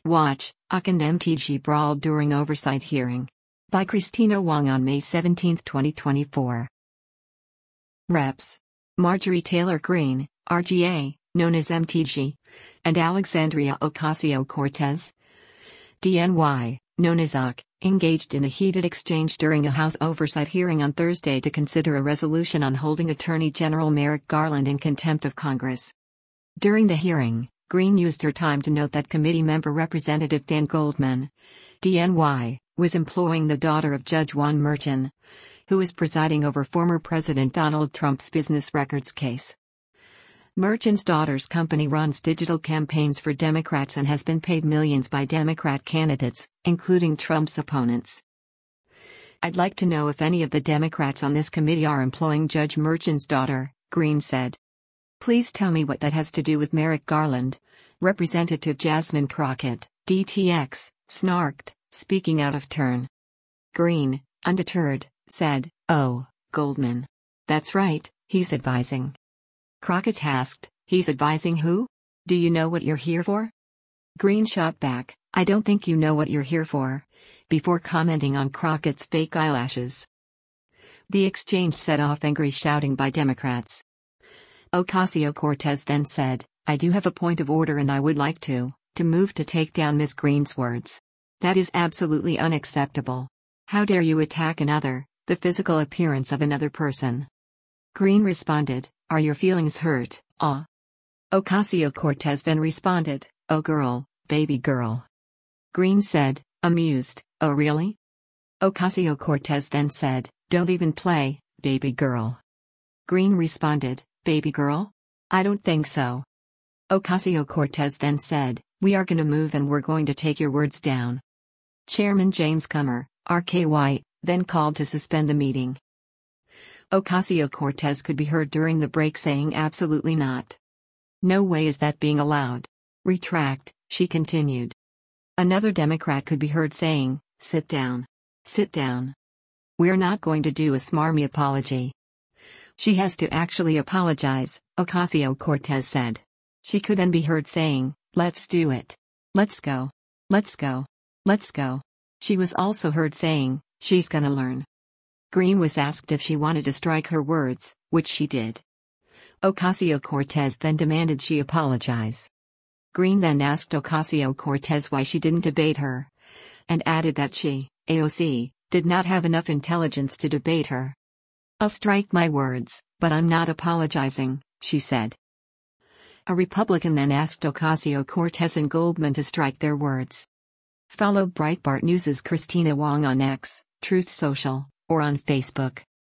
Watch, UC and MTG brawl during oversight hearing. By Christina Wong on May 17, 2024. Reps. Marjorie Taylor Greene, RGA, known as MTG, and Alexandria Ocasio-Cortez, DNY, known as UC, engaged in a heated exchange during a House oversight hearing on Thursday to consider a resolution on holding Attorney General Merrick Garland in contempt of Congress. During the hearing, Greene used her time to note that committee member Representative Dan Goldman, DNY, was employing the daughter of Judge Juan Merchan, who is presiding over former President Donald Trump's business records case. Merchan's daughter's company runs digital campaigns for Democrats and has been paid millions by Democrat candidates, including Trump's opponents. "I'd like to know if any of the Democrats on this committee are employing Judge Merchan's daughter," Greene said. "Please tell me what that has to do with Merrick Garland," Representative Jasmine Crockett, DTX, snarked, speaking out of turn. Greene, undeterred, said, "Oh, Goldman. That's right, he's advising." Crockett asked, "He's advising who? Do you know what you're here for?" Greene shot back, "I don't think you know what you're here for," before commenting on Crockett's fake eyelashes. The exchange set off angry shouting by Democrats. Ocasio-Cortez then said, "I do have a point of order and I would like to move to take down Ms. Greene's words. That is absolutely unacceptable. How dare you attack another, the physical appearance of another person?" Greene responded, "Are your feelings hurt, aw?" Ocasio-Cortez then responded, "Oh girl, baby girl." Greene said, amused, "Oh really?" Ocasio-Cortez then said, "Don't even play, baby girl." Greene responded, "Baby girl? I don't think so." Ocasio-Cortez then said, "We are gonna move and we're going to take your words down." Chairman James Comer, RKY, then called to suspend the meeting. Ocasio-Cortez could be heard during the break saying, "Absolutely not. No way is that being allowed. Retract," she continued. Another Democrat could be heard saying, "Sit down. Sit down. We're not going to do a smarmy apology." "She has to actually apologize," Ocasio-Cortez said. She could then be heard saying, "Let's do it. Let's go. Let's go. Let's go." She was also heard saying, "She's gonna learn." Greene was asked if she wanted to strike her words, which she did. Ocasio-Cortez then demanded she apologize. Greene then asked Ocasio-Cortez why she didn't debate her, and added that she, AOC, did not have enough intelligence to debate her. "I'll strike my words, but I'm not apologizing," she said. A Republican then asked Ocasio-Cortez and Goldman to strike their words. Follow Breitbart News' Christina Wong on X, Truth Social, or on Facebook.